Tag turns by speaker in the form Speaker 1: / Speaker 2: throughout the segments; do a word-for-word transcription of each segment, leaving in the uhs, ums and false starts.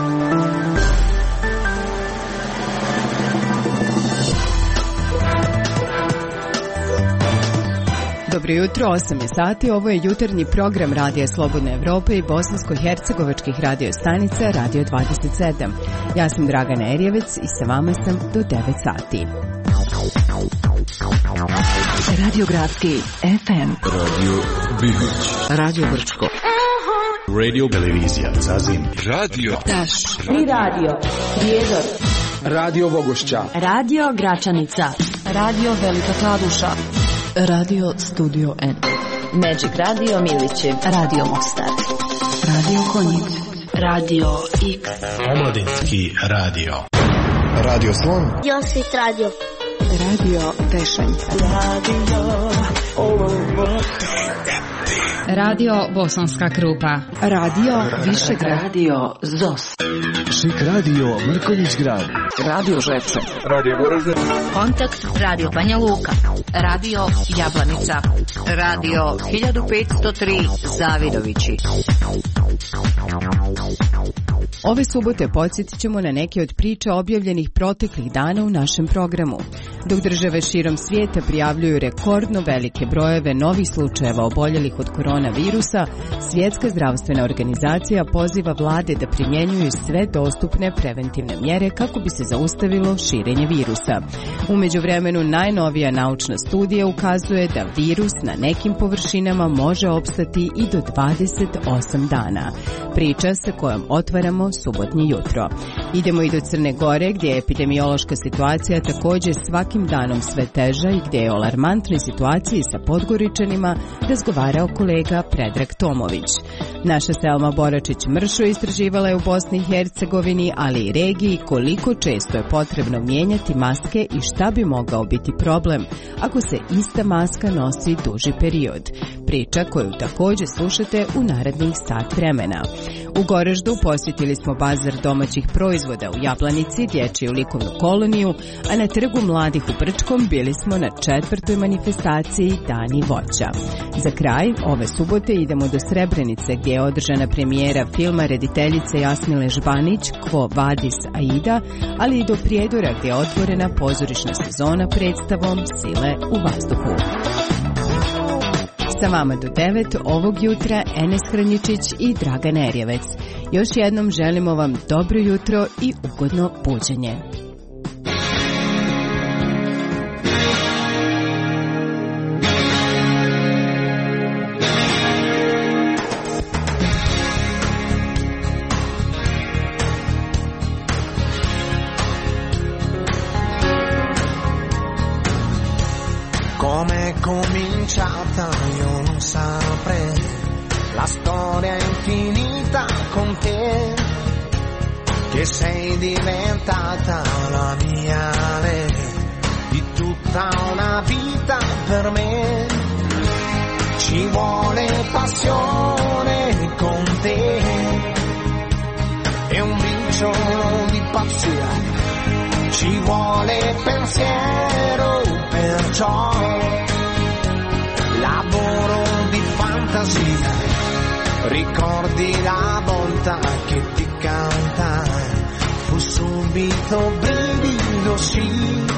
Speaker 1: Dobro jutro, osam je sati, ovo je jutarnji program Radija Slobodne Evrope i bosansko-hercegovačkih radio stanica Radio dvadeset sedam. Ja sam Dragana Erjevec i sa vama sam do devet sati. Radio Gradski F M,
Speaker 2: Radio Bibić,
Speaker 3: Radio Brčko,
Speaker 2: Radio Televizija Zazim, Radio
Speaker 3: Taš,
Speaker 4: Tri Radio Prijedor,
Speaker 5: Radio Vogošća,
Speaker 4: Radio Gračanica, Radio Velika Kladuša,
Speaker 3: Radio Studio N,
Speaker 4: Magic Radio Miliće,
Speaker 3: Radio Mostar, Radio Konjic,
Speaker 4: Radio X,
Speaker 6: Omladinski radio,
Speaker 7: Radio Slon,
Speaker 8: Josit Radio,
Speaker 3: Radio Tešanj,
Speaker 4: Radio Olomouc,
Speaker 9: Radio Bosanska Krupa,
Speaker 3: Radio Višegrad,
Speaker 4: Radio Zos,
Speaker 6: Šik Radio Mrkonjić Grad,
Speaker 3: Radio Žepče,
Speaker 5: Radio Goražde,
Speaker 9: Kontakt Radio Banja Luka, Radio Jablanica, Radio hiljadu petsto tri Zavidovići.
Speaker 1: Ove subote podsjetit ćemo na neke od priča objavljenih proteklih dana u našem programu. Dok države širom svijeta prijavljuju rekordno velike brojeve novih slučajeva oboljelih od koronavirusa, Svjetska zdravstvena organizacija poziva vlade da primjenjuju sve dostupne preventivne mjere kako bi se zaustavilo širenje virusa. U međuvremenu najnovija naučna studija ukazuje da virus na nekim površinama može opstati i do dvadeset osam dana. Priča sa kojom otvaramo subotnje jutro. Idemo i do Crne Gore, gdje je epidemiološka situacija također svakim danom sve teža i gdje je o alarmantnoj situaciji sa Podgoričanima razgovarao kolega Predrag Tomović. Naša Selma Boračić-Mršo istraživala je u Bosni i Hercegovini, ali i regiji, koliko često je potrebno mijenjati maske i šta bi mogao biti problem ako se ista maska nosi duži period. Priča koju također slušate u narednih sat vremena. U Goraždu posjetili smo bazar domaćih proizvoda u Jablanici, dječju likovnu koloniju, a na Trgu mladih u Brčkom bili smo na četvrtoj manifestaciji Dani voća. Za kraj, ove subote idemo do Srebrenice, gdje je održana premijera filma rediteljice Jasmile Žbanić Quo Vadis Aida, ali i do Prijedora, gdje je otvorena pozorišna sezona predstavom Sile u vazduhu. Sa vama do devet ovog jutra Enes Hrnjičić i Dragan Erjevec. Još jednom želimo vam dobro jutro i ugodno buđenje.
Speaker 10: Come cominciata io non saprei, la storia è infinita con te, che sei diventata la mia re, di tutta una vita per me, ci vuole passione con te, e un briciolo di pazzia, ci vuole pensiero, perciò lavoro di fantasia, ricordi la volta che ti cantai, fu subito brivido sì,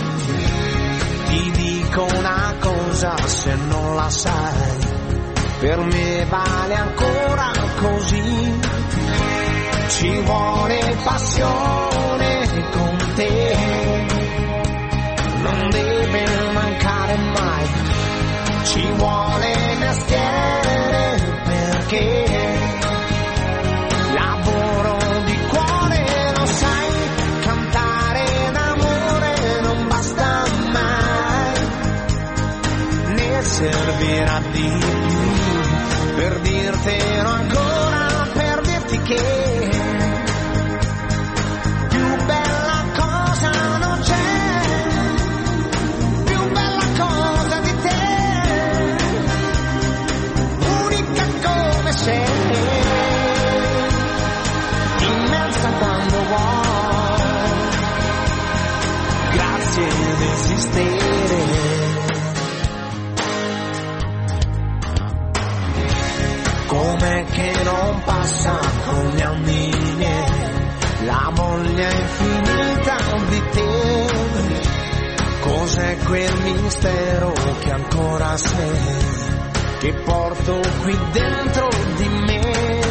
Speaker 10: ti dico una cosa se non la sai, per me vale ancora così, ci vuole passione con te, non deve mancare mai, ci vuole mestiere perché lavoro di cuore, lo sai, cantare d'amore non basta mai, ne servirà di più per dirtelo ancora. sé che porto qui dentro di me.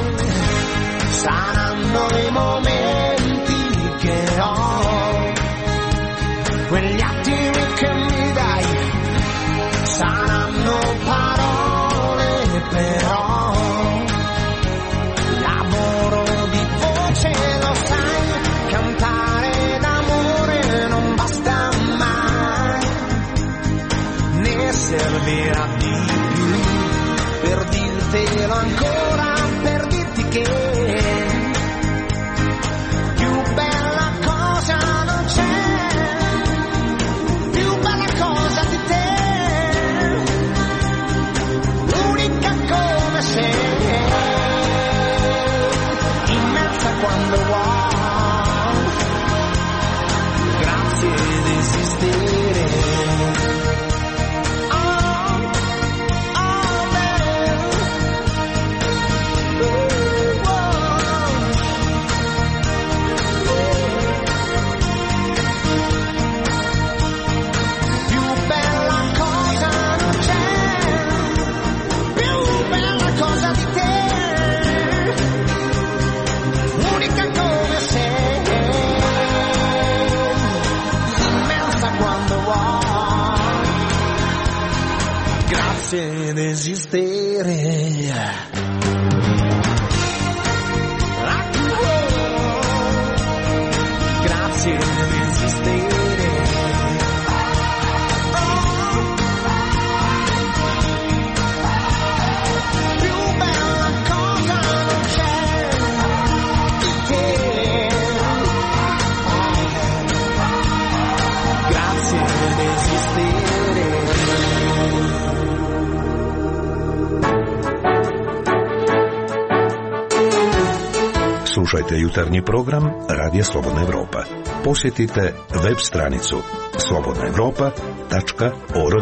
Speaker 10: Saranno i momenti che ho, quegli attimi che mi dai, saranno parole però, lavoro di voce lo sai, cantare d'amore non basta mai, ne servirà di più per dirtelo ancora, per dirti che quando vuoi, grazie di esistere. Oh, oh, baby. Ooh, oh. Più bella cosa non c'è, più bella cosa di te. Grazie di esistere. Grazie di esistere. Più bella cosa non c'è di te. Grazie di esistere.
Speaker 8: Slušajte jutarnji program Radija Slobodna Evropa. Posjetite web stranicu slobodna evropa tačka org.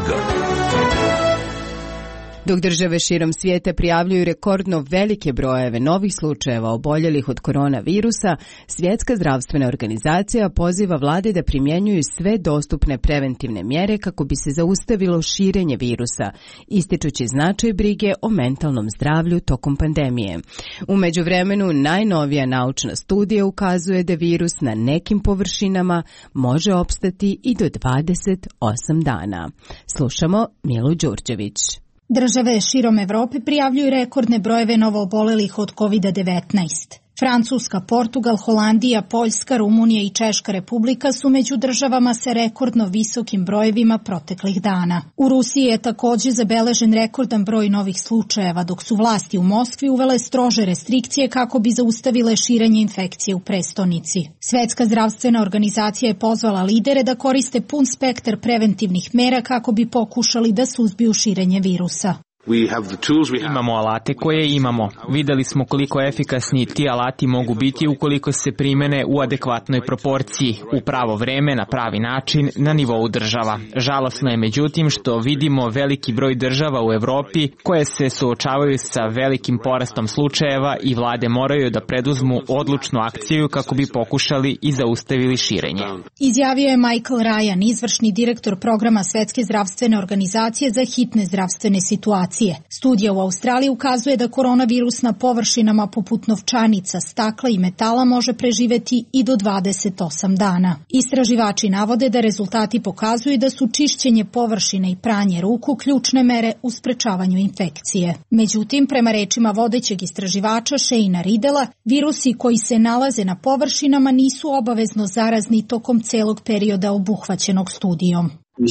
Speaker 1: Dok države širom svijeta prijavljuju rekordno velike brojeve novih slučajeva oboljelih od koronavirusa, Svjetska zdravstvena organizacija poziva vlade da primjenjuju sve dostupne preventivne mjere kako bi se zaustavilo širenje virusa, ističući značaj brige o mentalnom zdravlju tokom pandemije. U međuvremenu, najnovija naučna studija ukazuje da virus na nekim površinama može opstati i do dvadeset osam dana. Slušamo Milu Đurđević.
Speaker 11: Države širom Evrope prijavljuju rekordne brojeve novoobolelih od kovid devetnaest. Francuska, Portugal, Holandija, Poljska, Rumunija i Češka republika su među državama sa rekordno visokim brojevima proteklih dana. U Rusiji je također zabeležen rekordan broj novih slučajeva, dok su vlasti u Moskvi uvele strože restrikcije kako bi zaustavile širenje infekcije u prestonici. Svetska zdravstvena organizacija je pozvala lidere da koriste pun spektar preventivnih mera kako bi pokušali da suzbiju širenje virusa.
Speaker 12: Imamo alate koje imamo. Videli smo koliko efikasni ti alati mogu biti ukoliko se primene u adekvatnoj proporciji, u pravo vreme, na pravi način, na nivou država. Žalosno je međutim što vidimo veliki broj država u Evropi koje se suočavaju sa velikim porastom slučajeva i vlade moraju da preduzmu odlučnu akciju kako bi pokušali i zaustavili širenje.
Speaker 11: Izjavio je Michael Ryan, izvršni direktor programa Svetske zdravstvene organizacije za hitne zdravstvene situacije. Studija u Australiji ukazuje da koronavirus na površinama poput novčanica, stakla i metala može preživeti i do dvadeset osam dana. Istraživači navode da rezultati pokazuju da su čišćenje površine i pranje ruku ključne mere u sprečavanju infekcije. Međutim, prema rečima vodećeg istraživača Shane'a Riddela, virusi koji se nalaze na površinama nisu obavezno zarazni tokom celog perioda obuhvaćenog studijom.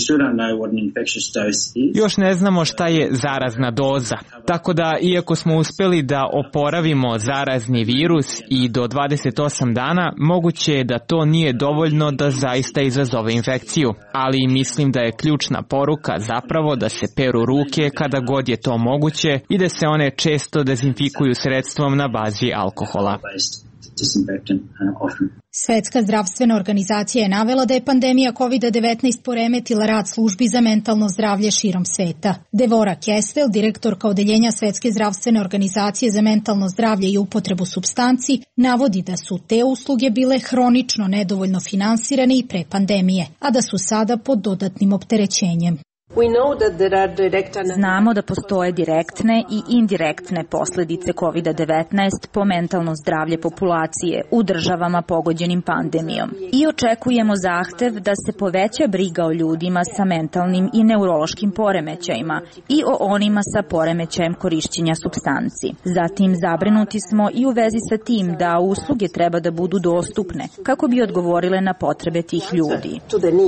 Speaker 12: Još ne znamo šta je zarazna doza, tako da iako smo uspeli da oporavimo zarazni virus i do dvadeset osam dana, moguće je da to nije dovoljno da zaista izazove infekciju, ali mislim da je ključna poruka zapravo da se peru ruke kada god je to moguće i da se one često dezinfikuju sredstvom na bazi alkohola.
Speaker 11: Svetska zdravstvena organizacija je navela da je pandemija kovid devetnaest poremetila rad službi za mentalno zdravlje širom sveta. Devora Kestel, direktorka odeljenja Svetske zdravstvene organizacije za mentalno zdravlje i upotrebu supstanci, navodi da su te usluge bile hronično nedovoljno finansirane i pre pandemije, a da su sada pod dodatnim opterećenjem.
Speaker 13: Znamo da postoje direktne i indirektne posledice kovid devetnaest po mentalno zdravlje populacije u državama pogođenim pandemijom i očekujemo zahtev da se poveća briga o ljudima sa mentalnim i neurološkim poremećajima i o onima sa poremećajem korišćenja supstanci. Zatim zabrinuti smo i u vezi sa tim da usluge treba da budu dostupne kako bi odgovorile na potrebe tih ljudi.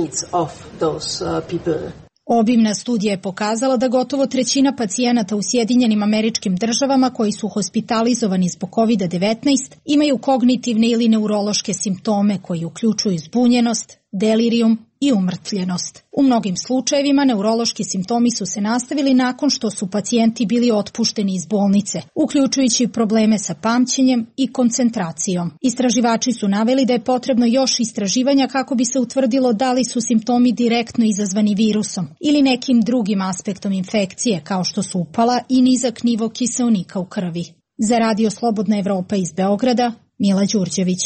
Speaker 11: Obimna studija je pokazala da gotovo trećina pacijenata u Sjedinjenim Američkim Državama koji su hospitalizovani zbog kovid devetnaest imaju kognitivne ili neurološke simptome koji uključuju zbunjenost, delirijum i umrtvljenost. U mnogim slučajevima neurološki simptomi su se nastavili nakon što su pacijenti bili otpušteni iz bolnice, uključujući probleme sa pamćenjem i koncentracijom. Istraživači su naveli da je potrebno još istraživanja kako bi se utvrdilo da li su simptomi direktno izazvani virusom ili nekim drugim aspektom infekcije, kao što su upala i nizak nivo kiseonika u krvi. Za Radio Slobodna Evropa iz Beograda, Mila Đurđević.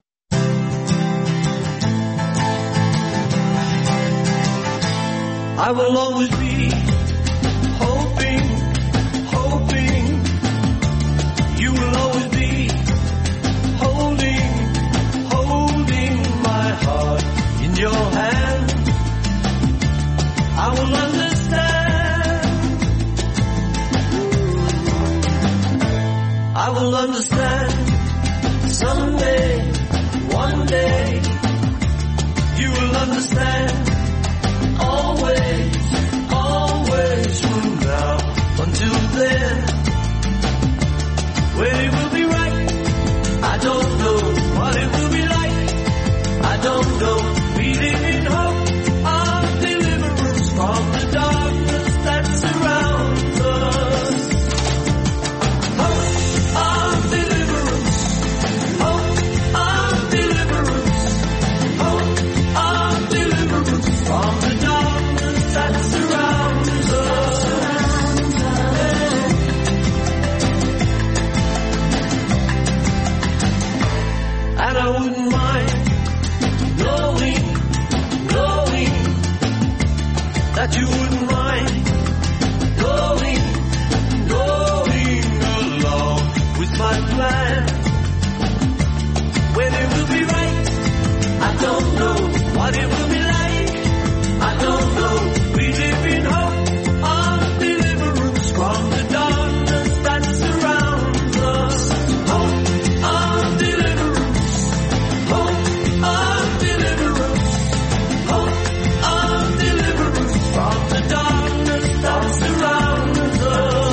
Speaker 10: I will always be hoping, hoping. You will always be holding, holding my heart in your hand. I will understand. I will understand someday, one day. You will understand. Always, always from now until then. When it will be right, I don't know what it will be like. I don't know. We live in hope of deliverance from the darkness that surrounds us. Hope of deliverance. Hope of deliverance. Hope of deliverance from the that surrounds us. And I wouldn't mind knowing, knowing that you wouldn't mind going, going along with my plan. When it will be right, I don't know what it will be like. I don't know. We live in hope of deliverance from the darkness that surrounds us. Hope of deliverance. Hope of deliverance. Hope of deliverance from the darkness that surrounds us.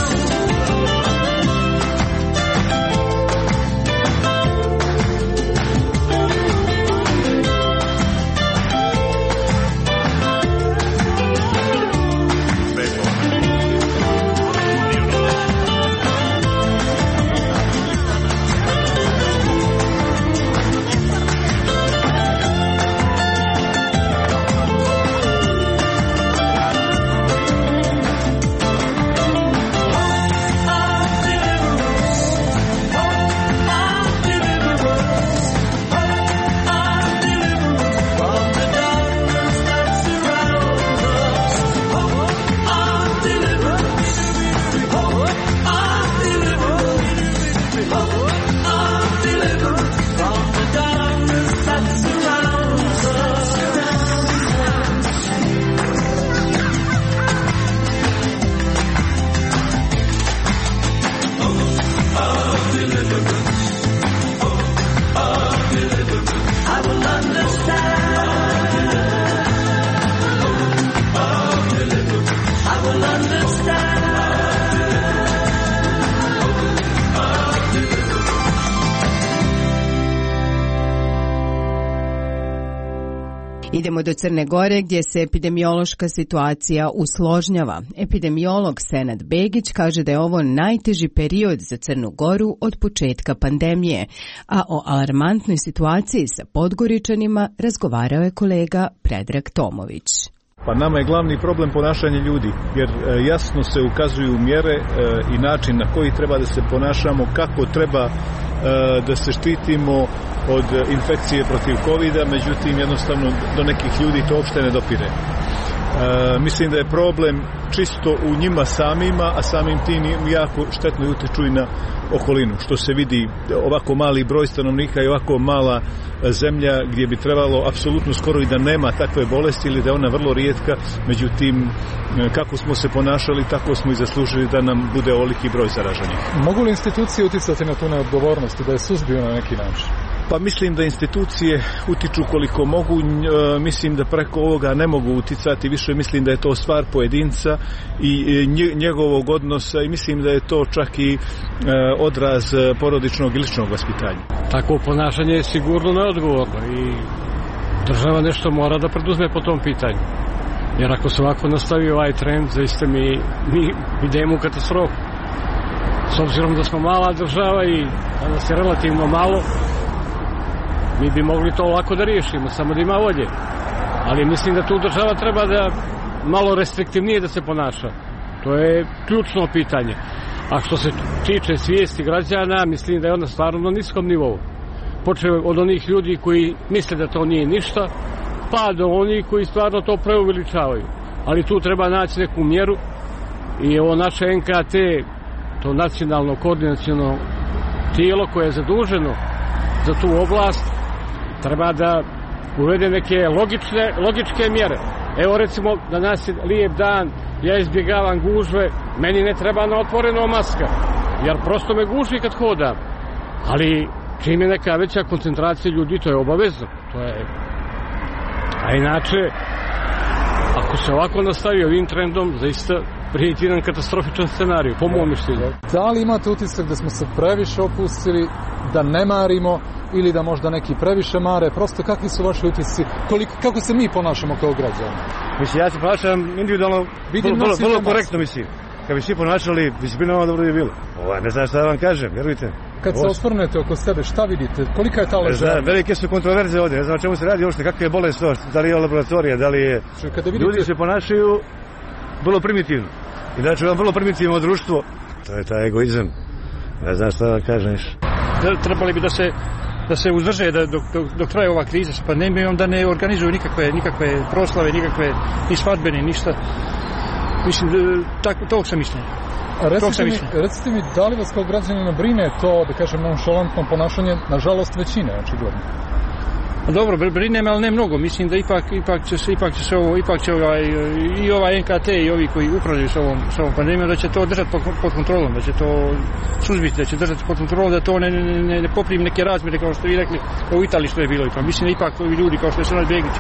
Speaker 1: Idemo do Crne Gore gdje se epidemiološka situacija usložnjava. Epidemiolog Senad Begić kaže da je ovo najteži period za Crnu Goru od početka pandemije, a o alarmantnoj situaciji sa Podgoričanima razgovarao je kolega Predrag Tomović.
Speaker 14: Pa nama je glavni problem ponašanje ljudi, jer e, jasno se ukazuju mjere e, i način na koji treba da se ponašamo, kako treba e, da se štitimo od infekcije protiv kovida, međutim jednostavno do nekih ljudi to uopšte ne dopire. E, mislim da je problem čisto u njima samima, a samim tim jako štetno utiču i na okolinu, što se vidi ovako mali broj stanovnika i ovako mala zemlja gdje bi trebalo apsolutno skoro i da nema takve bolesti ili da je ona vrlo rijetka, međutim kako smo se ponašali tako smo i zaslužili da nam bude ovoliki broj zaraženih.
Speaker 15: Mogu li institucije uticati na tu neodgovornost, da je suzbiju na neki način?
Speaker 14: Pa mislim da institucije utiču koliko mogu, mislim da preko ovoga ne mogu uticati, više mislim da je to stvar pojedinca i njegovog odnosa i mislim da je to čak i odraz porodičnog i ličnog vaspitanja.
Speaker 16: Takvo ponašanje je sigurno neodgovorno i država nešto mora da preduzme po tom pitanju. Jer ako se ovako nastavi ovaj trend, zaista mi, mi idemo u katastrofu. S obzirom da smo mala država i da nas je relativno malo, mi bi mogli to lako da riješimo, samo da ima volje. Ali mislim da tu država treba da malo restriktivnije da se ponaša. To je ključno pitanje. A što se tiče svijesti građana, mislim da je ona stvarno na niskom nivou. Počeo od onih ljudi koji misle da to nije ništa, pa do onih koji stvarno to preuveličavaju. Ali tu treba naći neku mjeru i ovo naše N K T, to nacionalno koordinaciono tijelo koje je zaduženo za tu oblast, treba da uvede neke logične, logičke mjere. Evo recimo, danas je lijep dan, ja izbjegavam gužve, meni ne treba na otvoreno maska, jer prosto me guži kad hodam. Ali čim je neka veća koncentracija ljudi, to je obavezno. To je... A inače, ako se ovako nastavi ovim trendom, zaista prijeti jedan katastrofičan scenarij, po mom mišljenju.
Speaker 15: Da li imate utisak da smo se previše opustili, da ne marimo ili da možda neki previše mare? Prosto kakvi su vaši utisci? Koliko, kako se mi ponašamo kao građani?
Speaker 17: Mislim, ja se ponašam individualno, vrlo, vrlo, vrlo korektno, mislim. Kad bi svi ponašali, disciplinovano dobro bi bilo. Ovo, ne znam šta da vam kažem, vjerujte.
Speaker 15: Kad se osvrnete oko sebe, šta vidite? Kolika je ta leža?
Speaker 17: Velike su kontroverze ovdje, ne znam o čemu se radi uopšte, kakve je bolest to, da li je laboratorija, da li je... Vidite... Ljudi se ponašaju vrlo primitivno. I znači vam vrlo primitivno društvo, to je taj egoizam. Ne znam šta da vam kažem više.
Speaker 18: Trebali bi da se da se uzdrže da dok, dok, dok traje ova kriza sa pandemijom, da ne organizuju nikakve, nikakve proslave, nikakve ni svadbene, ništa. Mislim, tako, tog sam mišljenja.
Speaker 15: Recite mi, recite mi, da li vas kao građanina brine to, da kažem, nonšalantno ponašanje, nažalost, većine, očigledno?
Speaker 18: Dobro, brine me, ali ne mnogo. Mislim da ipak, ipak će se, ipak će se ovo, ipak će ovaj, i ovaj N K T i ovi koji upravljaju s ovom, s ovom pandemijom, da će to držati pod, pod kontrolom, da će to suzbiti, da će držati pod kontrolom, da to ne, ne, ne, ne poprimi neke razmjere, kao što vi rekli, u Italiji što je bilo. Pa mislim da ipak ovi ljudi, kao što je Senad Begić,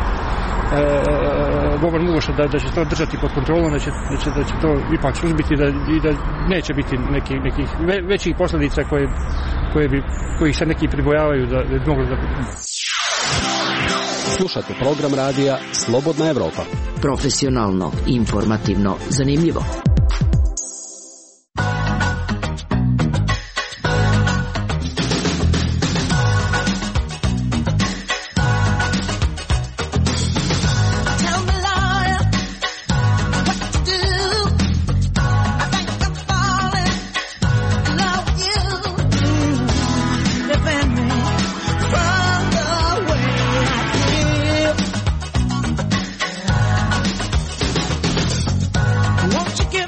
Speaker 18: e, govor Mugoša, da, da će to držati pod kontrolom, da će, da će, da će to ipak suzbiti da, i da neće biti neki, nekih ve, većih posljedica koje, koje bi, kojih se neki pribojavaju da, da bi mogli da...
Speaker 19: Slušate program radija Slobodna Evropa.
Speaker 20: Profesionalno, informativno, zanimljivo.
Speaker 10: Won't you give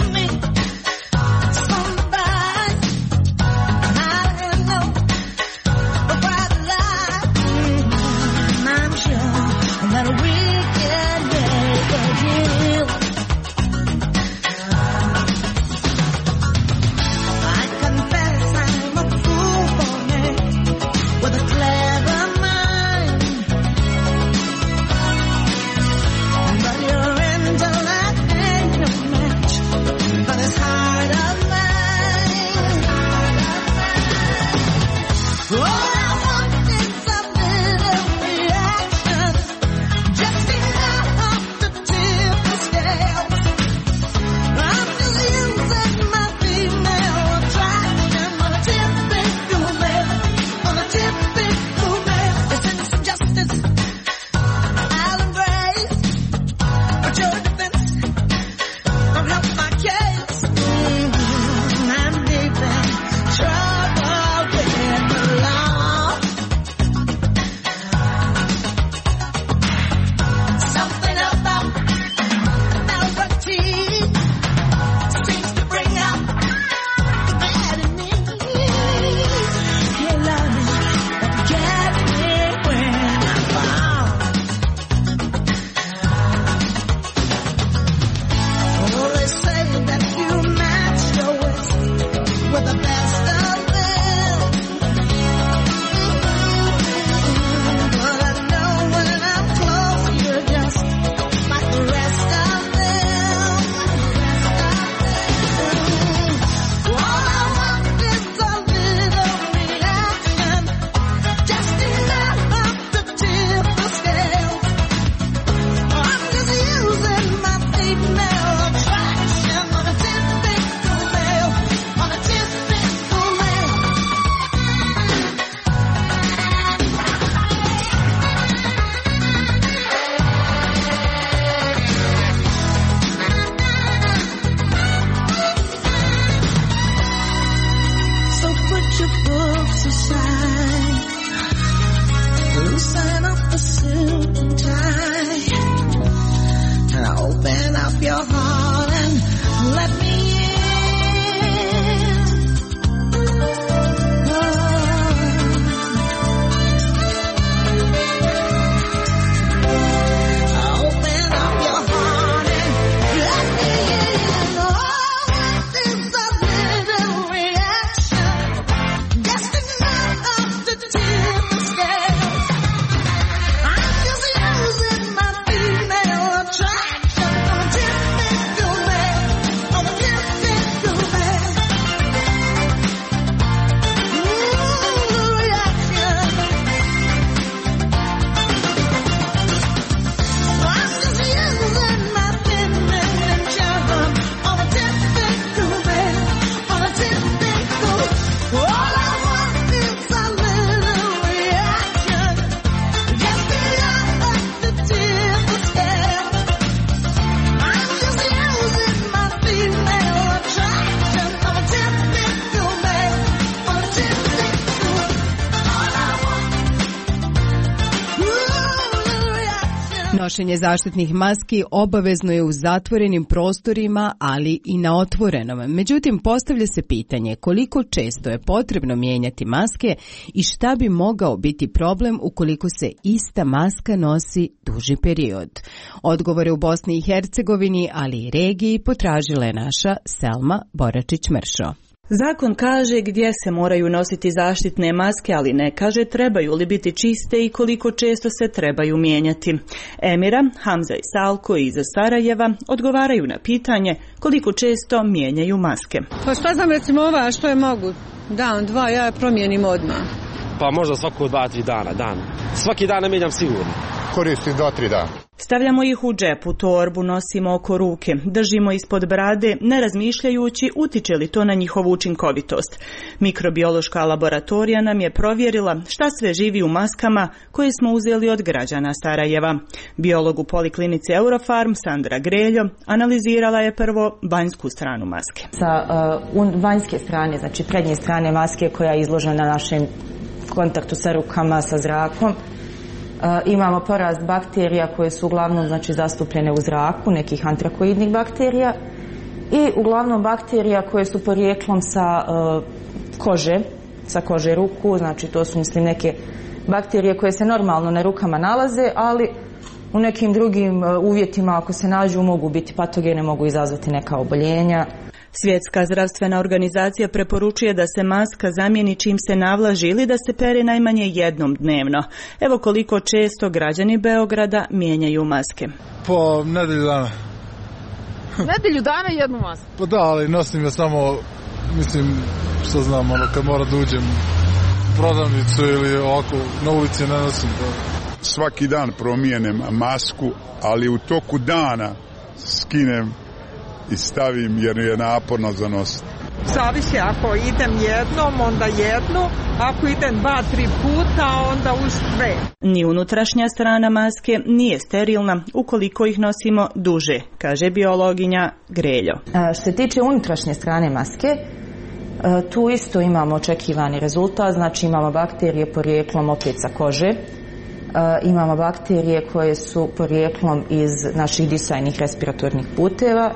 Speaker 10: exercise. Loosen up the silk and tie. And open up your heart and let me in. Oh. Open up your heart and let me in. Oh, this is a little reaction. Just enough of the tip of scale. I'm just using my female attraction. I'm a typical man. I'm a typical man. Ooh, reaction. I'm just using my feminine charm. I'm a typical man. I'm a typical. All I want is a little reaction. Just enough of the tip of scale. I'm just using my female attraction. I'm a typical man. I'm a typical. All I want. Ooh, reaction.
Speaker 1: Nošenje zaštitnih maski obavezno je u zatvorenim prostorima, ali i na otvorenom. Međutim, postavlja se pitanje koliko često je potrebno mijenjati maske i šta bi mogao biti problem ukoliko se ista maska nosi duži period. Odgovore u Bosni i Hercegovini, ali i regiji, potražila je naša Selma Boračić-Mršo.
Speaker 21: Zakon kaže gdje se moraju nositi zaštitne maske, ali ne kaže trebaju li biti čiste i koliko često se trebaju mijenjati. Emira, Hamza i Salko iz Sarajeva odgovaraju na pitanje koliko često mijenjaju maske.
Speaker 22: Pa šta znam, recimo ova, što je mogu? Dan, dva, ja je promijenim odmah.
Speaker 23: Pa možda svako dva, tri dana, dan. Svaki dan ne mijenjam sigurno.
Speaker 24: Koristim dva, tri dana.
Speaker 21: Stavljamo ih u džep, u torbu nosimo oko ruke, držimo ispod brade, ne razmišljajući utiče li to na njihovu učinkovitost. Mikrobiološka laboratorija nam je provjerila šta sve živi u maskama koje smo uzeli od građana Sarajeva. Biolog u poliklinici Eurofarm, Sandra Greljo, analizirala je prvo vanjsku stranu maske.
Speaker 25: Sa uh, vanjske strane, znači prednje strane maske koja je izložena našem kontaktu sa rukama, sa zrakom, Uh, imamo porast bakterija koje su uglavnom znači zastupljene u zraku, nekih antrakoidnih bakterija i uglavnom bakterija koje su porijeklom sa uh, kože, sa kože ruku, znači to su mislim neke bakterije koje se normalno na rukama nalaze, ali u nekim drugim uh, uvjetima ako se nađu mogu biti patogene, mogu izazvati neka oboljenja.
Speaker 21: Svjetska zdravstvena organizacija preporučuje da se maska zamijeni čim se navlaži ili da se pere najmanje jednom dnevno. Evo koliko često građani Beograda mijenjaju maske.
Speaker 15: Po nedelju dana.
Speaker 22: Nedelju dana jednu masku?
Speaker 15: Pa da, ali nosim je samo, mislim, što znam, ono, kad mora da uđem u prodavnicu ili ovako na ulici ne nosim.
Speaker 26: Svaki dan promijenem masku, ali u toku dana skinem i stavim jer je naporno za nositi.
Speaker 22: Zavisi, ako idem jednom, onda jednu, ako idem dva, tri puta, onda uz dve.
Speaker 21: Ni unutrašnja strana maske nije sterilna ukoliko ih nosimo duže, kaže biologinja Greljo.
Speaker 25: A, što se tiče unutrašnje strane maske, a, tu isto imamo očekivani rezultat, znači imamo bakterije porijeklom opet sa kože, a, imamo bakterije koje su porijeklom iz naših disajnih respiratornih puteva,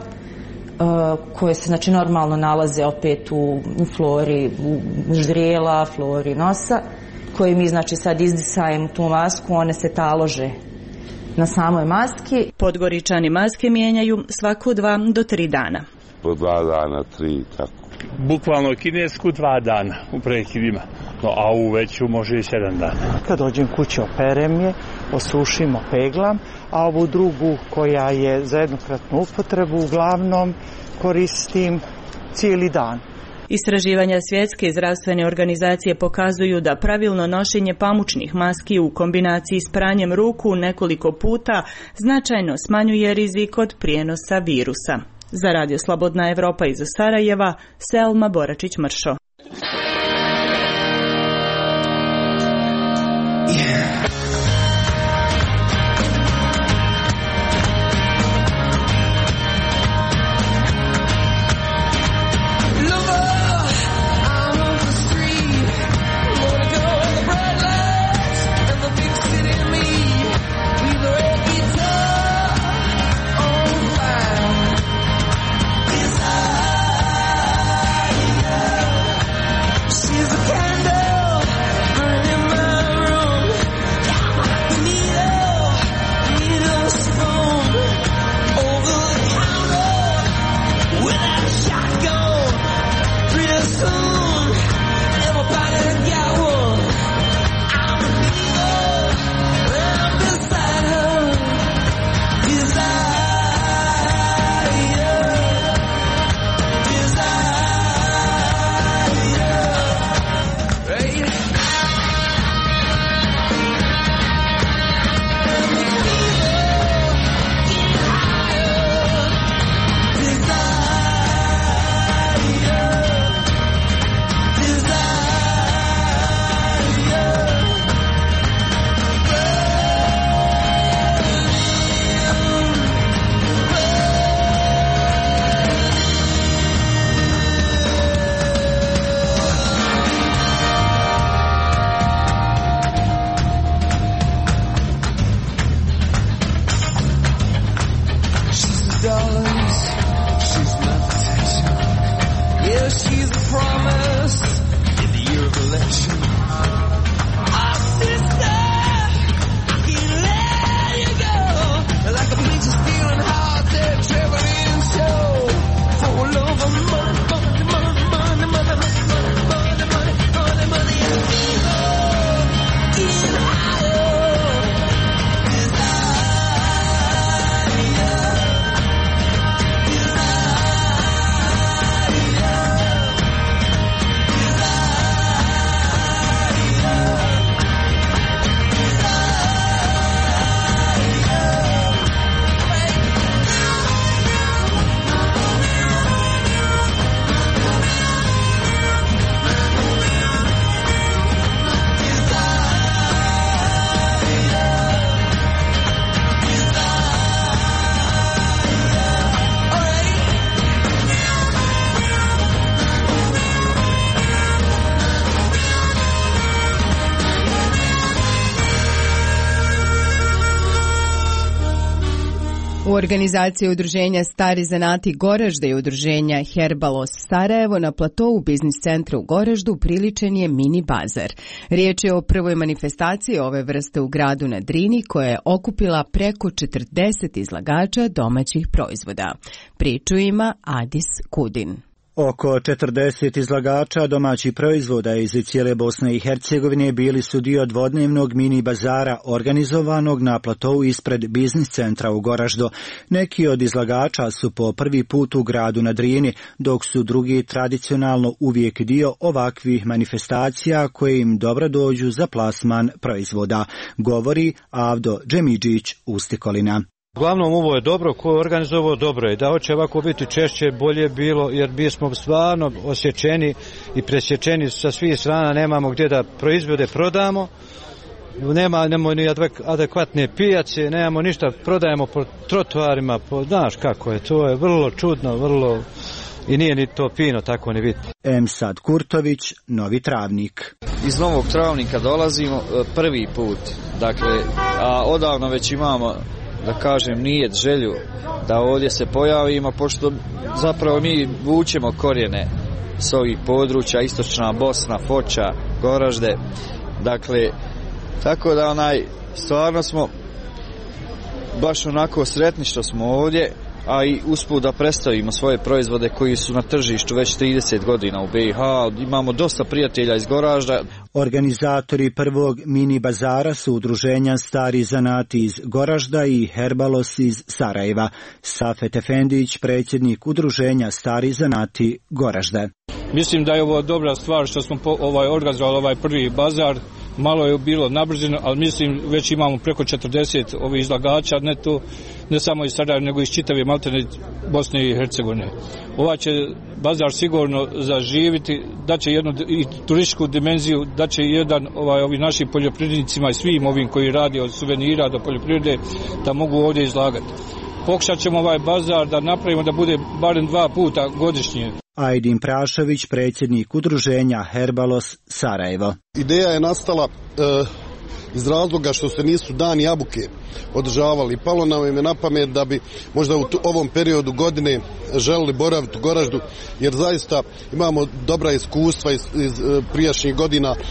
Speaker 25: koje se znači normalno nalaze opet u, u flori u ždrijela, flori nosa, koje mi znači sad izdisajemo tu masku, one se talože na samoj maski.
Speaker 21: Podgoričani maske mijenjaju svako dva do tri dana.
Speaker 27: Po dva dana, tri, tako.
Speaker 18: Bukvalno kinesku dva dana u prekidima, no, a u veću može i sedam dana.
Speaker 28: Kad dođem kući operem je, osušimo, peglam, a ovu drugu koja je za jednokratnu upotrebu uglavnom koristim cijeli dan.
Speaker 21: Istraživanja Svjetske zdravstvene organizacije pokazuju da pravilno nošenje pamučnih maski u kombinaciji s pranjem ruku nekoliko puta značajno smanjuje rizik od prijenosa virusa. Za Radio Slobodna Evropa iz Sarajeva, Selma Boračić-Mršo.
Speaker 10: Lover, I'm on the street.
Speaker 1: U organizaciji udruženja Stari zanati Goražde i udruženja Herbalos Sarajevo na platou biznis centra u Goraždu priličen je mini bazar. Riječ je o prvoj manifestaciji ove vrste u gradu na Drini koja je okupila preko četrdeset izlagača domaćih proizvoda. Priču ima Adis Kudin.
Speaker 2: Oko četrdeset izlagača domaćih proizvoda iz cijele Bosne i Hercegovine bili su dio dvodnevnog mini bazara organizovanog na platou ispred biznis centra u Goraždu. Neki od izlagača su po prvi put u gradu na Drini, dok su drugi tradicionalno uvijek dio ovakvih manifestacija koje im dobro dođu za plasman proizvoda, govori Avdo Džemidžić Ustikolina.
Speaker 3: Uglavnom ovo je dobro, ko je organizovao dobro je, da hoće ovako biti češće bolje bilo, jer bi smo stvarno osjećeni i presječeni sa svih strana, nemamo gdje da proizvode prodamo, nema, nemamo ni adekvatne pijace, nemamo ništa, prodajemo po trotoarima, po, znaš kako je, to je vrlo čudno, vrlo i nije ni to fino tako ne biti.
Speaker 2: Emsad Kurtović, Novi Travnik.
Speaker 4: Iz Novog Travnika dolazimo prvi put, dakle, a odavno već imamo, da kažem, nijet, želju da ovdje se pojavimo, pošto zapravo mi vučemo korijene s ovih područja, istočna Bosna, Foča, Goražde, dakle, tako da onaj, stvarno smo baš onako sretni što smo ovdje, a i usput da predstavimo svoje proizvode koji su na tržištu već trideset godina u B i H. Imamo dosta prijatelja iz Goražda.
Speaker 2: Organizatori prvog mini bazara su udruženja Stari zanati iz Goražda i Herbalos iz Sarajeva. Safet Efendić, predsjednik udruženja Stari zanati Goražde.
Speaker 18: Mislim da je ovo dobra stvar što smo po, ovaj, organizovali ovaj prvi bazar. Malo je bilo nabrzino, ali mislim već imamo preko četrdeset ovih izlagača, ne, to, ne samo iz Sarajeva, nego iz čitave maltene Bosne i Hercegovine. Ova će bazar sigurno zaživiti, da će jednu i turističku dimenziju, da će jedan ovaj, ovi našim poljoprivrednicima i svim ovim koji radi od suvenira do poljoprivrede da mogu ovdje izlagati. Pokušat ćemo ovaj bazar da napravimo da bude barem dva puta godišnje.
Speaker 2: Ajdin Prašović, predsjednik udruženja Herbalos Sarajevo.
Speaker 5: Ideja je nastala e, iz razloga što se nisu dani jabuke održavali. Palo nam je na pamet da bi možda u ovom periodu godine želeli boraviti u Goraždu, jer zaista imamo dobra iskustva iz, iz prijašnjih godina, e,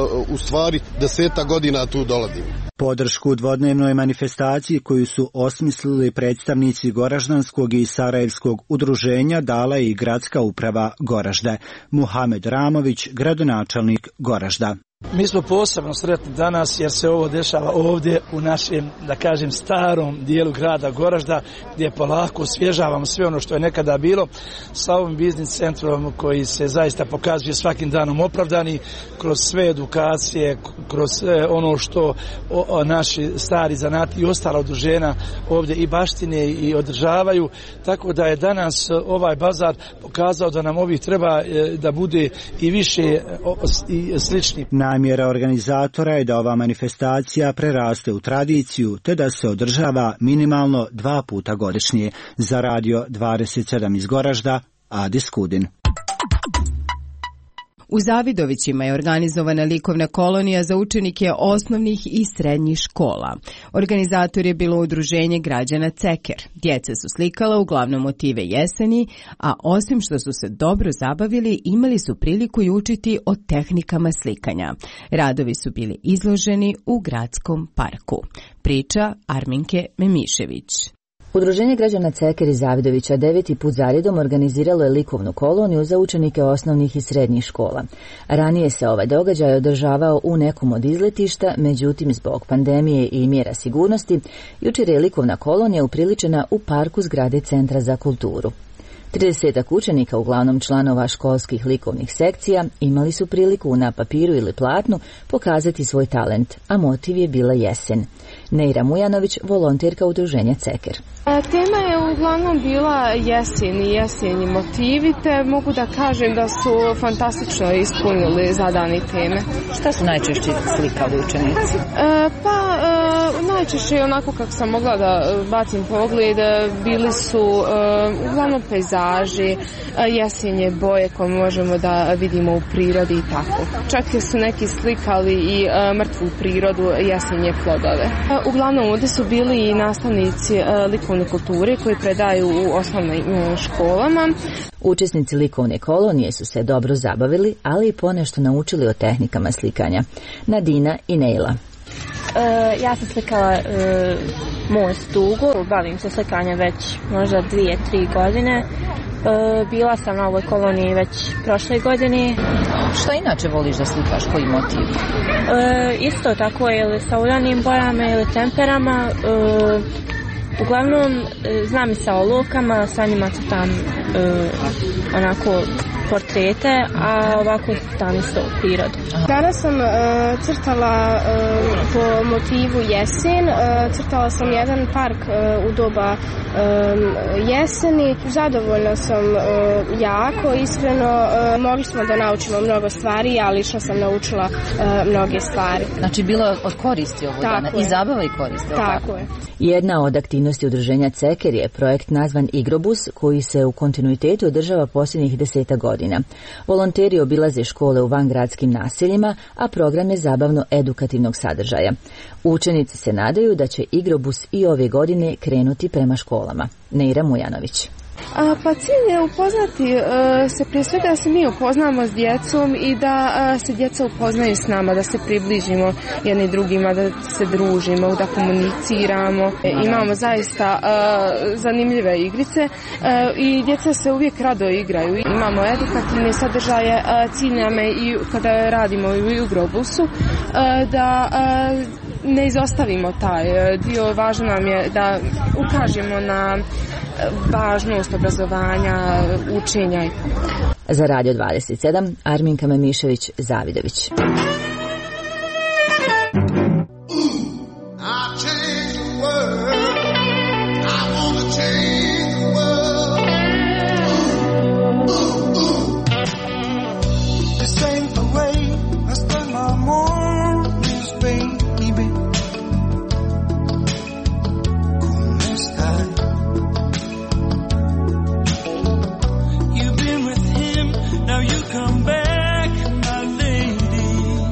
Speaker 5: u stvari deseta godina tu dolazimo.
Speaker 2: Podršku dvodnevnoj manifestaciji koju su osmislili predstavnici Goraždanskog i Sarajevskog udruženja dala je i gradska uprava Goražde. Muhamed Ramović, gradonačelnik Goražda.
Speaker 6: Mi smo posebno sretni danas jer se ovo dešava ovdje u našem, da kažem, starom dijelu grada Goražda, gdje polako osvježavamo sve ono što je nekada bilo sa ovim biznis centrom koji se zaista pokazuje svakim danom opravdani kroz sve edukacije, kroz sve ono što o, o, naši stari zanati i ostala udruženja ovdje i baštine i održavaju, tako da je danas ovaj bazar pokazao da nam ovih treba da bude i više o, i slični.
Speaker 2: Namjera organizatora je da ova manifestacija preraste u tradiciju te da se održava minimalno dva puta godišnje. Za Radio dvadeset sedam iz Goražda, Adis Kudin.
Speaker 1: U Zavidovićima je organizovana likovna kolonija za učenike osnovnih i srednjih škola. Organizator je bilo udruženje građana Ceker. Djeca su slikala uglavnom motive jeseni, a osim što su se dobro zabavili, imali su priliku i učiti o tehnikama slikanja. Radovi su bili izloženi u gradskom parku. Priča Arminke Memišević.
Speaker 7: Udruženje građana Ceker iz Zavidovića deveti put zaredom organiziralo je likovnu koloniju za učenike osnovnih i srednjih škola. Ranije se ovaj događaj održavao u nekom od izletišta, međutim zbog pandemije i mjera sigurnosti, jučer je likovna kolonija upriličena u parku zgrade Centra za kulturu. tridesetak učenika, uglavnom članova školskih likovnih sekcija, imali su priliku na papiru ili platnu pokazati svoj talent, a motiv je bila jesen. Neira Mujanović, volonterka udruženja Ceker.
Speaker 8: Tema je uglavnom bila jesen i jesenji motivi, te mogu da kažem da su fantastično ispunili zadani teme.
Speaker 7: Šta su najčešće slikali učenici?
Speaker 8: E, pa e, najčešće onako kako sam mogla da bacim pogled, bili su uh, uglavnom pejzaži, jesenje boje koje možemo da vidimo u prirodi i tako. Čak su neki slikali i uh, mrtvu prirodu, jesenje plodove. Uh, uglavnom ovdje su bili i nastavnici uh, likovne kulture koji predaju u osnovnim uh, školama.
Speaker 7: Učesnici likovne kolonije su se dobro zabavili, ali i ponešto naučili o tehnikama slikanja. Nadina i Nejla.
Speaker 9: Uh, ja sam slikala uh, most dugo, bavim se slikanjem već možda dvije, tri godine. Uh, bila sam na ovoj koloniji već prošle godine.
Speaker 7: Šta inače voliš da slikaš, koji motiv?
Speaker 9: Uh, isto tako ili sa uljanim bojama ili temperama. Uh, uglavnom znam i sa olovkama, sa njima crtam uh, onako portrete, a ovako tam isto u prirodu.
Speaker 11: Danas sam uh, crtala uh, po motivu jesen, uh, crtala sam jedan park uh, u doba um, jeseni. Zadovoljna sam uh, jako, iskreno, uh, mogli smo da naučimo mnogo stvari, ja lično sam naučila uh, mnoge stvari.
Speaker 7: Znači bilo od koristi ovo dana, i zabava i koristi.
Speaker 11: Tako, tako je.
Speaker 7: Jedna od aktivnosti udruženja Ceker je projekt nazvan Igrobus, koji se u kontinuitetu održava posljednjih deseta godina. Volonteri obilaze škole u vangradskim naseljima, a program je zabavno-edukativnog sadržaja. Učenici se nadaju da će Igrobus i ove godine krenuti prema školama. Neira Mujanović.
Speaker 8: A, pa cilj je upoznati uh, se prije svega da se mi upoznamo s djecom i da uh, se djeca upoznaju s nama, da se približimo jedni drugima, da se družimo, da komuniciramo. E, imamo zaista uh, zanimljive igrice uh, i djeca se uvijek rado igraju. Imamo edukativne sadržaje, uh, cilj nam je i kada radimo u Igrobusu uh, da uh, ne izostavimo taj dio. Važno nam je da ukažemo na važnost obrazovanja, učenja.
Speaker 7: Za Radio dvadeset sedam, Arminka Memišević, Zavidović.
Speaker 10: Now you come back, my lady.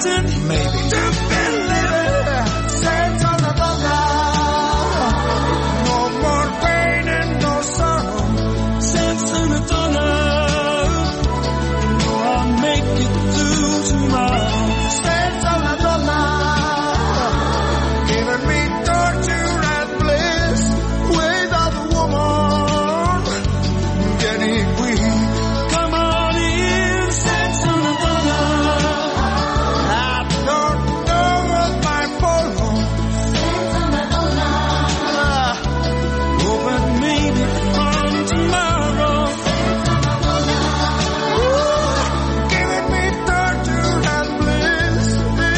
Speaker 10: waiting, maybe to be living. Saints on the dollar. No more pain and no sorrow. Saints on the dollar. No, I'll make it through tomorrow. Saints on the dollar. Giving me torture and bliss. Without a woman, getting weak. Come on in, saints on the dollar. I don't know what my follow. Saints on the dollar. Oh, but maybe on tomorrow. Saints on the dollar. Giving me torture and bliss.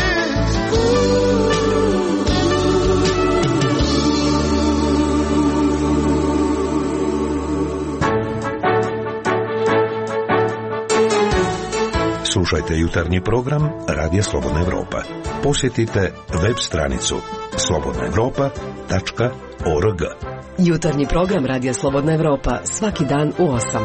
Speaker 12: Slušajte jutarnji program Radija Slobodna Evropa. Posjetite web stranicu slobodna evropa tačka org.
Speaker 13: Jutarnji program Radija Slobodna Evropa svaki dan u osam.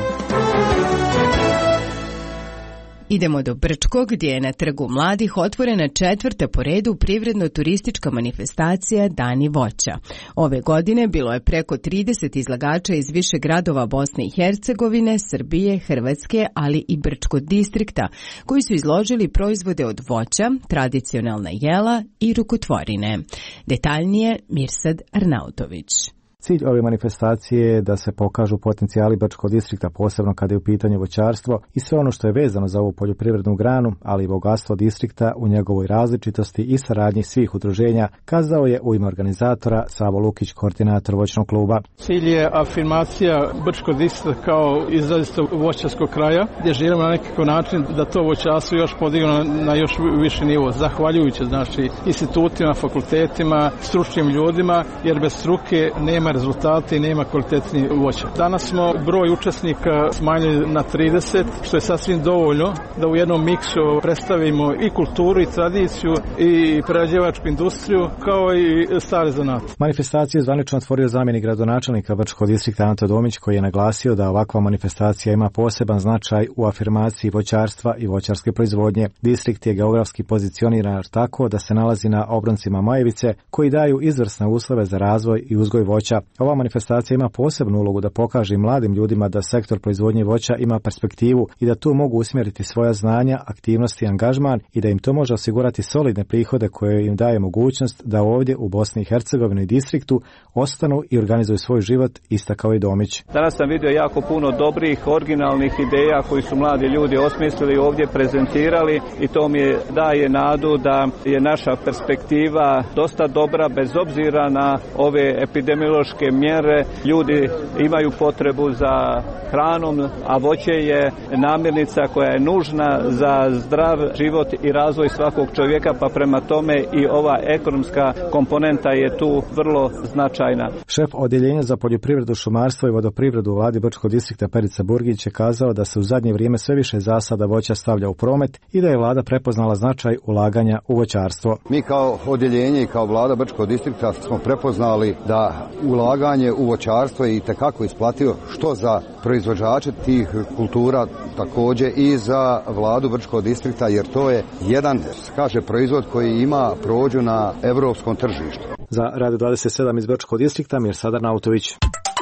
Speaker 1: Idemo do Brčkog, gdje je na Trgu mladih otvorena četvrta po redu privredno-turistička manifestacija Dani voća. Ove godine bilo je preko trideset izlagača iz više gradova Bosne i Hercegovine, Srbije, Hrvatske, ali i Brčkog distrikta, koji su izložili proizvode od voća, tradicionalna jela i rukotvorine. Detaljnije Mirsad Arnautović.
Speaker 14: Cilj ove manifestacije je da se pokažu potencijali Brčkog distrikta, posebno kada je u pitanju voćarstvo i sve ono što je vezano za ovu poljoprivrednu granu, ali i bogatstvo distrikta u njegovoj različitosti i saradnji svih udruženja, kazao je u ime organizatora Savo Lukić, koordinator voćnog kluba.
Speaker 6: Cilj je afirmacija Brčkog distrikta kao izrazito voćarskog kraja, gdje želimo na nekakav način da to voćarstvo još podignu na još viši nivo, zahvaljujući znači institutima, fakultetima, stručnim ljudima, jer bez struke nema rezultate i nema kvalitetni voća. Danas smo broj učesnika smanjili na trideset, što je sasvim dovoljno da u jednom miksu predstavimo i kulturu i tradiciju i prerađivačku industriju kao i stare zanate.
Speaker 14: Manifestaciju je zvanično otvorio zamjenik gradonačelnika Brčkog distrikta Anto Domić, koji je naglasio da ovakva manifestacija ima poseban značaj u afirmaciji voćarstva i voćarske proizvodnje. Distrikt je geografski pozicioniran tako da se nalazi na obroncima Majevice, koji daju izvrsne uslove za razvoj i uzgoj voća. Ova manifestacija ima posebnu ulogu da pokaže mladim ljudima da sektor proizvodnje voća ima perspektivu i da tu mogu usmjeriti svoja znanja, aktivnosti i angažman i da im to može osigurati solidne prihode koje im daje mogućnost da ovdje u Bosni i Hercegovini i distriktu ostanu i organizuju svoj život, istakao i Domić.
Speaker 16: Danas sam vidio jako puno dobrih, originalnih ideja koji su mladi ljudi osmislili, ovdje prezentirali i to mi daje nadu da je naša perspektiva dosta dobra bez obzira na ove epidemiološke mjere. Ljudi imaju potrebu za hranom, a voće je namirnica koja je nužna za zdrav život i razvoj svakog čovjeka, pa prema tome i ova ekonomska komponenta je tu vrlo značajna.
Speaker 14: Šef odjeljenja za poljoprivredu, šumarstvo i vodoprivredu u vladi Brčkog distrikta Perica Burgić je kazao da se u zadnje vrijeme sve više zasada voća stavlja u promet i da je vlada prepoznala značaj ulaganja u voćarstvo.
Speaker 17: Mi kao odjeljenje i kao vlada Brčkog distrikta smo prepoznali da ulaganje u voćarstvo je itekako isplativo, što za proizvođače tih kultura, također i za vladu Brčkog distrikta, jer to je jedan, kaže, proizvod koji ima prođu na europskom tržištu.
Speaker 14: Za Radio dvadeset sedam iz Brčkog distrikta Mirsad Arnautović.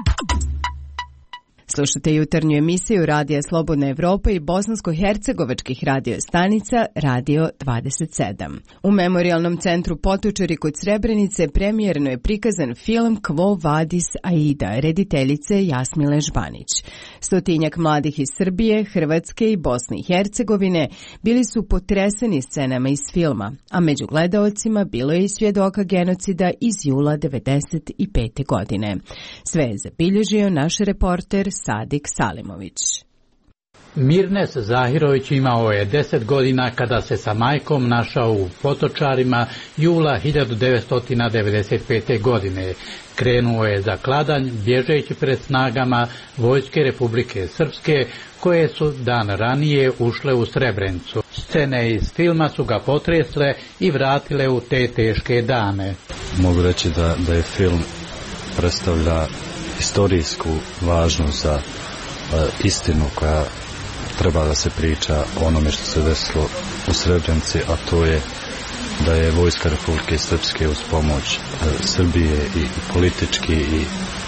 Speaker 1: Slušajte jutarnju emisiju Radija Slobodna Evropa i bosansko-hercegovačkih radio stanica Radio dvadeset sedam. U Memorijalnom centru Potočari kod Srebrenice premijerno je prikazan film Quo Vadis Aida, rediteljice Jasmile Žbanić. Stotinjak mladih iz Srbije, Hrvatske i Bosne i Hercegovine bili su potreseni scenama iz filma, a među gledaocima bilo je i svjedoka genocida iz jula devedeset pete. godine. Sve je zabilježio naš reporter Sadik Salimović.
Speaker 19: Mirnes Zahirović imao je deset godina kada se sa majkom našao u Potočarima jula hiljadu devetsto devedeset pete. godine. Krenuo je za Kladanj bježeći pred snagama Vojske Republike Srpske koje su dan ranije ušle u Srebrenicu. Scene iz filma su ga potresle i vratile u te teške dane.
Speaker 20: Mogu reći da, da je film predstavlja historijsku važnost za uh, istinu koja treba da se priča o onome što se desilo u Srebrenici, a to je da je vojska Republike Srpske uz pomoć Srbije i politički i,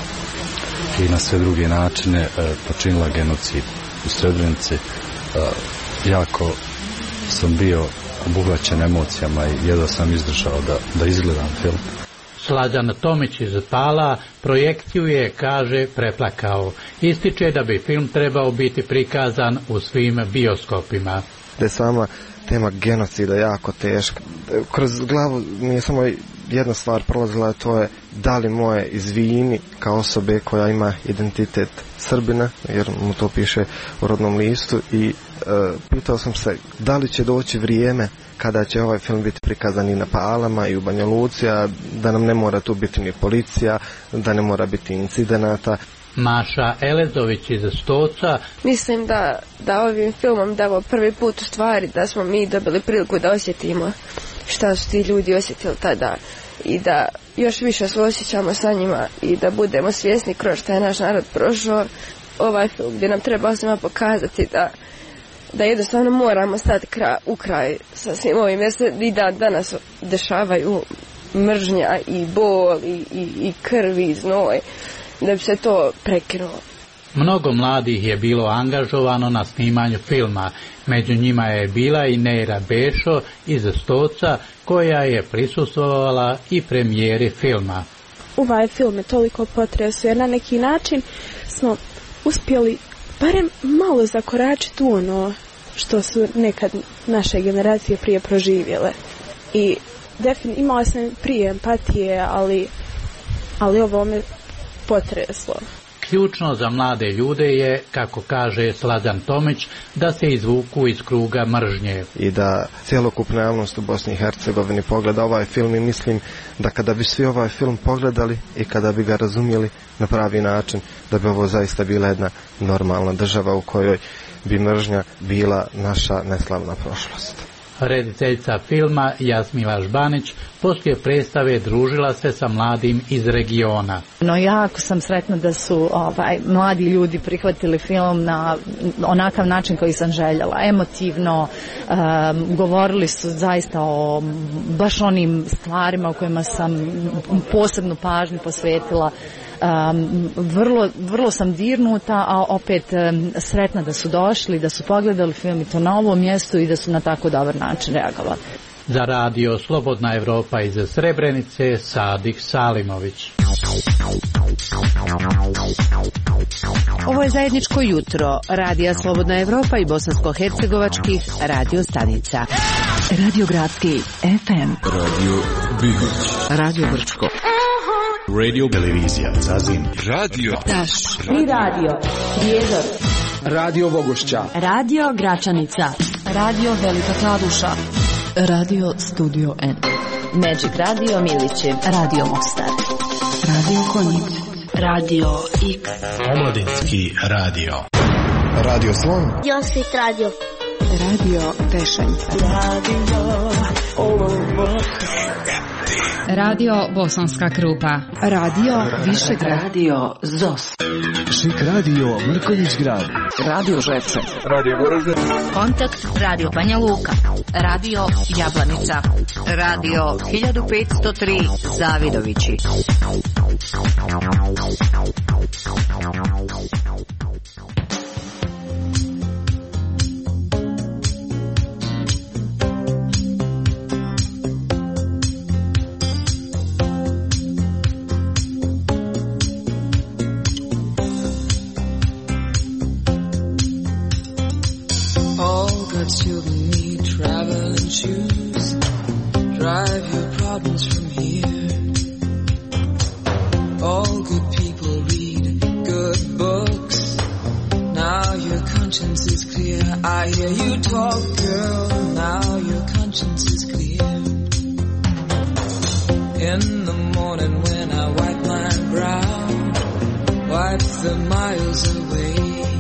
Speaker 20: i na sve druge načine počinila genocid u Srebrenici. Jako sam bio obuhvaćen emocijama i jedva sam izdržao da, da izgledam film.
Speaker 19: Slađan Tomić iz Pala projekciju je, kaže, preplakao. Ističe da bi film trebao biti prikazan u svim bioskopima.
Speaker 15: Da je sama tema genocida jako teška. Kroz glavu mi je samo jedna stvar prolazila, to je da li moje izvini kao osobe koja ima identitet Srbina, jer mu to piše u rodnom listu, i e, pitao sam se da li će doći vrijeme kada će ovaj film biti prikazan i na Palama i u Banja Luci, a da nam ne mora tu biti ni policija, da ne mora biti incidenata.
Speaker 19: Maša Elezović iz Stoca.
Speaker 22: Mislim da, da ovim filmom da ovo prvi put u stvari da smo mi dobili priliku da osjetimo šta su ti ljudi osjetili tada i da još više suosjećamo sa njima i da budemo svjesni kroz šta je naš narod prošao. Ovaj film gdje nam treba svima pokazati da da jednostavno moramo stati kraj, u kraj sa svim ovim, jer se i dan danas dešavaju mržnja i bol i, i, i krv i znoj, da bi se to prekinulo.
Speaker 19: Mnogo mladih je bilo angažovano na snimanju filma. Među njima je bila i Neira Bešo iz Stoca, koja je prisustvovala i premijeri filma.
Speaker 11: Ovaj film je toliko potresao, jer na neki način smo uspjeli barem malo zakoračiti u ono što su nekad naše generacije prije proživjele. I definitivno imala sam prije empatije, ali, ali ovo me potreslo.
Speaker 19: Ključno za mlade ljude je, kako kaže Slađan Tomić, da se izvuku iz kruga mržnje.
Speaker 15: I da cjelokupna javnost u Bosni i Hercegovini pogleda ovaj film, i mislim da kada bi svi ovaj film pogledali i kada bi ga razumjeli na pravi način, da bi ovo zaista bila jedna normalna država u kojoj bi mržnja bila naša neslavna prošlost.
Speaker 19: Rediteljica filma Jasmila Žbanić poslije predstave družila se sa mladim iz regiona.
Speaker 23: No, jako sam sretna da su ovaj, mladi ljudi prihvatili film na onakav način koji sam željela. Emotivno, um, govorili su zaista o baš onim stvarima u kojima sam posebnu pažnju posvetila. Um, vrlo, vrlo sam dirnuta, a opet um, sretna da su došli, da su pogledali film i to na ovom mjestu i da su na tako dobar način reagovali.
Speaker 19: Za radio Slobodna Evropa iz Srebrenice, Sadik Salimović.
Speaker 1: Ovo je zajedničko jutro Radija Slobodna Evropa i bosansko-hercegovačkih radio stanica. Radio Gradski F M,
Speaker 24: Radio Bihoć,
Speaker 1: Radio Brčko,
Speaker 24: Radio Televizija Zazin, Radio
Speaker 1: Taš,
Speaker 25: Tri radio Prijedor,
Speaker 26: Radio Vogošća,
Speaker 25: Radio Gračanica, Radio Velika Kladuša,
Speaker 1: Radio Studio N,
Speaker 25: Magic Radio Milići, Radio Mostar,
Speaker 1: Radio Konjic,
Speaker 25: Radio X,
Speaker 24: Omladinski radio,
Speaker 26: Radio Slon,
Speaker 25: Josip Radio,
Speaker 1: Radio Pešanica,
Speaker 25: Radio Olovo,
Speaker 27: Radio Bosanska Krupa,
Speaker 1: Radio Višegrad,
Speaker 25: Radio Zos,
Speaker 26: Šik Radio Mrkonjić Grad,
Speaker 1: Radio Žepče,
Speaker 26: Radio Goražde,
Speaker 27: Kontakt Radio Banja Luka, Radio Jablanica, Radio hiljadu petsto tri Zavidovići.
Speaker 28: Children need traveling shoes. Drive your problems from here. All good people read good books. Now your conscience is clear. I hear you talk, girl. Now your conscience is clear. In the morning when I wipe my brow, wipe the miles away.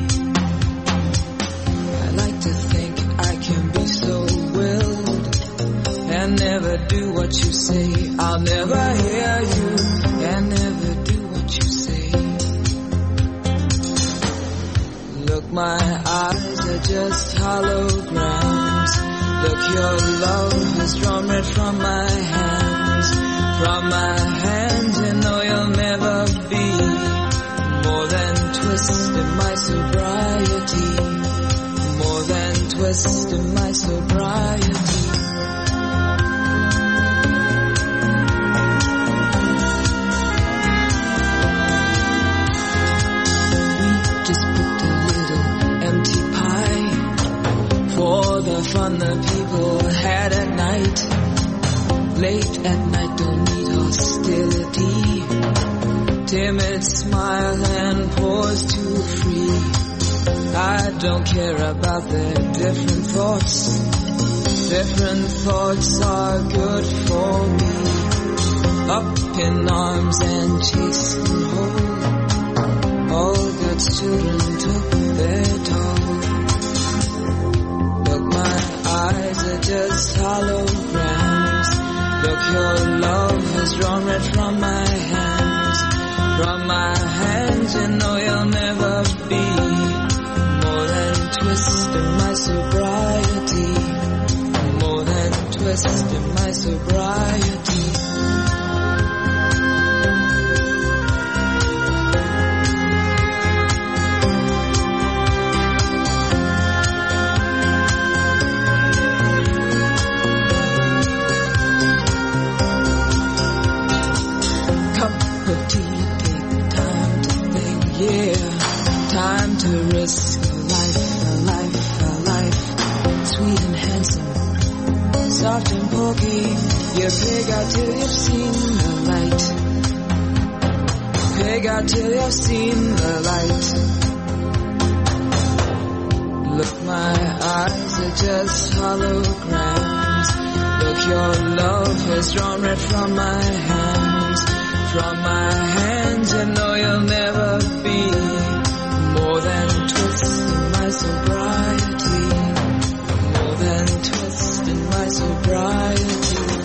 Speaker 28: I like to think I can be so willed and never do what you say. I'll never hear you and never do what you say. Look my eyes. eyes are just holograms. Look, your love has drawn red from my hands. From my hands, you know you'll never be more than twist in my sobriety. More than twist in my sobriety. The fun the people had at night. Late at night, don't need hostility. Timid smile and pause too free. I don't care about their different thoughts. Different thoughts are good for me. Up in arms and chased and whole. All God's children took their toll. Eyes are just holograms. Look, your love has drawn red from my hands. From my hands, you know you'll never be more than twist in my sobriety. More than twist in my sobriety. Time to risk a life, a life, a life. Sweet and handsome, soft and pokey. You pig out till you've seen the light. Pig out till you've seen the light. Look, my eyes are just holograms. Look, your love has drawn red from my hands. From my hands, you know you'll never be more than twist in my sobriety. More than twist in my sobriety.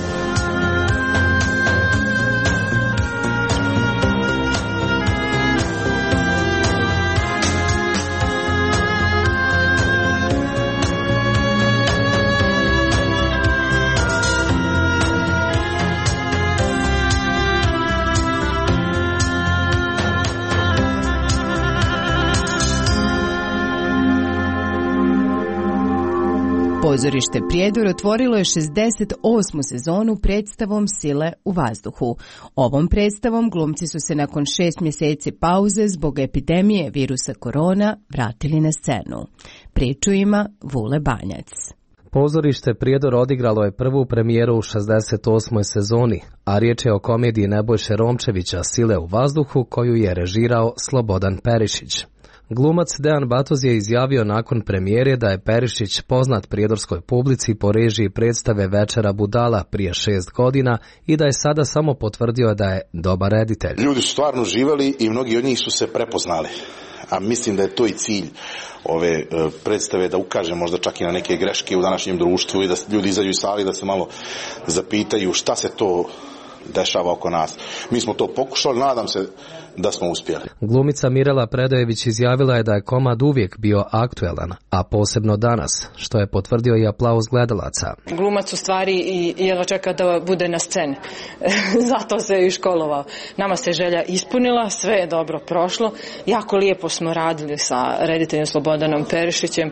Speaker 1: Pozorište Prijedor otvorilo je šezdeset osmu sezonu predstavom Sile u vazduhu. Ovom predstavom glumci su se nakon šest mjeseci pauze zbog epidemije virusa korona vratili na scenu. Priču ima Vule Banjac.
Speaker 2: Pozorište Prijedor odigralo je prvu premijeru u šezdeset osmoj sezoni, a riječ je o komediji Nebojše Romčevića Sile u vazduhu koju je režirao Slobodan Perišić. Glumac Dejan Batoz je izjavio nakon premijere da je Perišić poznat prijedorskoj publici po režiji predstave Večera budala prije šest godina i da je sada samo potvrdio da je dobar reditelj.
Speaker 3: Ljudi su stvarno živjeli i mnogi od njih su se prepoznali. A mislim da je to i cilj ove predstave, da ukaže možda čak i na neke greške u današnjem društvu i da ljudi izađu iz sali da se malo zapitaju šta se to dešava oko nas. Mi smo to pokušali, nadam se da smo uspjeli.
Speaker 2: Glumica Mirela Predojević izjavila je da je komad uvijek bio aktuelan, a posebno danas, što je potvrdio i aplauz gledalaca.
Speaker 4: Glumac u stvari i jedva čeka da bude na sceni. Zato se je i školovao. Nama se želja ispunila, sve je dobro prošlo. Jako lijepo smo radili sa rediteljem Slobodanom Perišićem. E,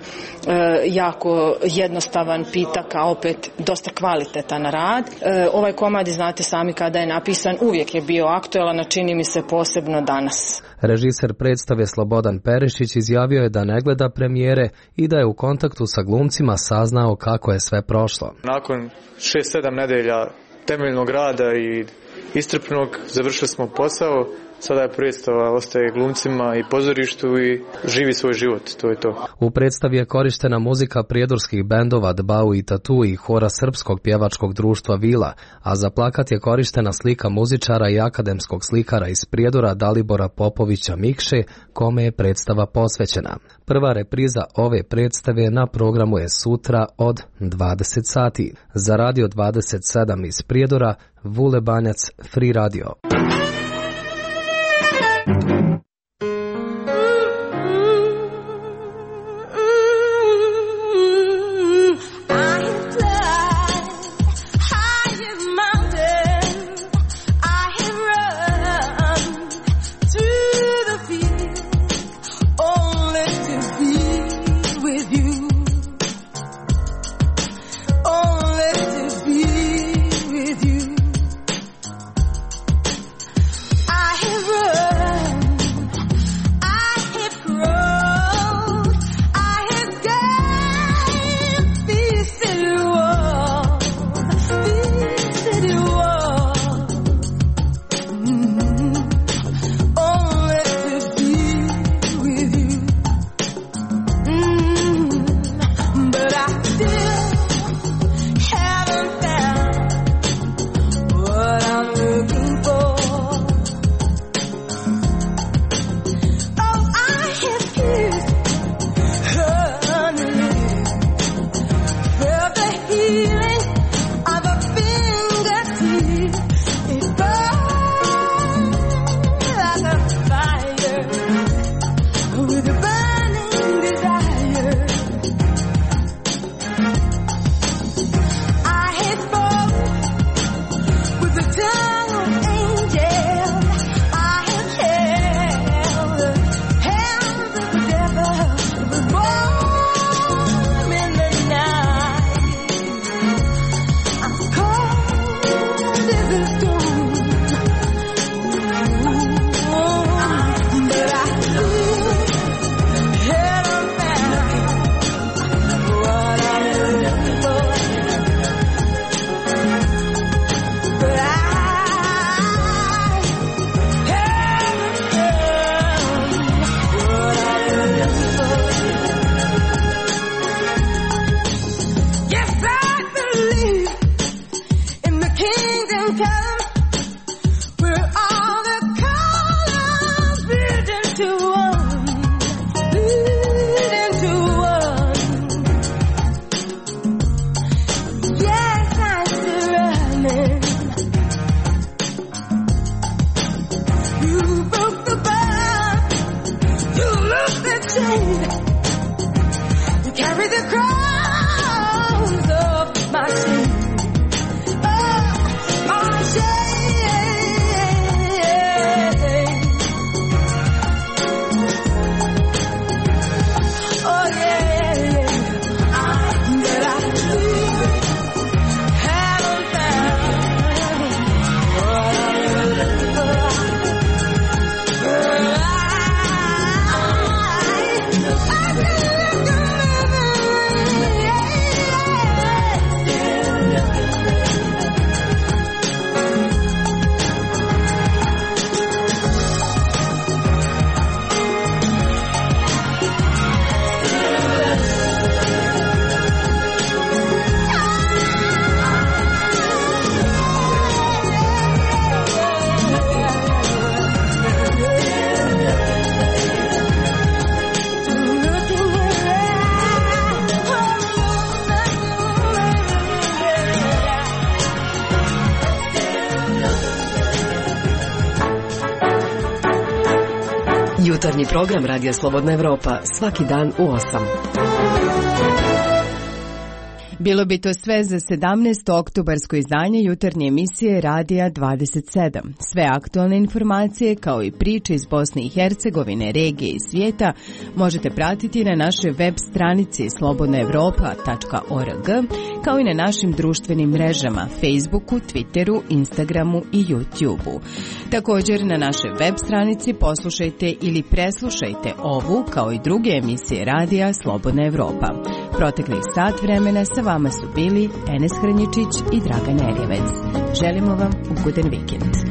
Speaker 4: jako jednostavan pitak, a opet dosta kvalitetan rad. E, ovaj komad, znate sami kada je napisan, uvijek je bio aktuelan, a čini mi se posebno danas.
Speaker 2: Režiser predstave Slobodan Perišić izjavio je da ne gleda premijere i da je u kontaktu sa glumcima saznao kako je sve prošlo.
Speaker 5: Nakon šest sedam nedelja temeljnog rada i iscrpnog završili smo posao. Sada je predstava ostaje glumcima i pozorištu i živi svoj život, to je to.
Speaker 2: U predstavi je korištena muzika prijedorskih bendova Dbau i Tatu i hora Srpskog pjevačkog društva Vila, a za plakat je korištena slika muzičara i akademskog slikara iz Prijedora Dalibora Popovića Mikše, kome je predstava posvećena. Prva repriza ove predstave na programu je sutra od dvadeset sati. Za Radio dvadeset sedam iz Prijedora, Vule Banjac, Free Radio.
Speaker 28: You carry the crowns of my sin. Oh, my shame. Oh, yeah, yeah. That I haven't found.
Speaker 7: Jutarnji program Radija Slobodna Evropa svaki dan u osam.
Speaker 1: Bilo bi to sve za sedamnaesto oktobarsko izdanje jutarnje emisije Radija dvadeset sedam. Sve aktualne informacije kao i priče iz Bosne i Hercegovine, regije i svijeta možete pratiti na našoj web stranici slobodna evropa tačka org kao i na našim društvenim mrežama Facebooku, Twitteru, Instagramu i YouTubeu. Također na našoj web stranici poslušajte ili preslušajte ovu kao i druge emisije Radija Slobodna Evropa. Proteklih sat vremena sa vama su bili Enes Hrnjičić i Dragan Erjevec. Želimo vam ugodan vikend.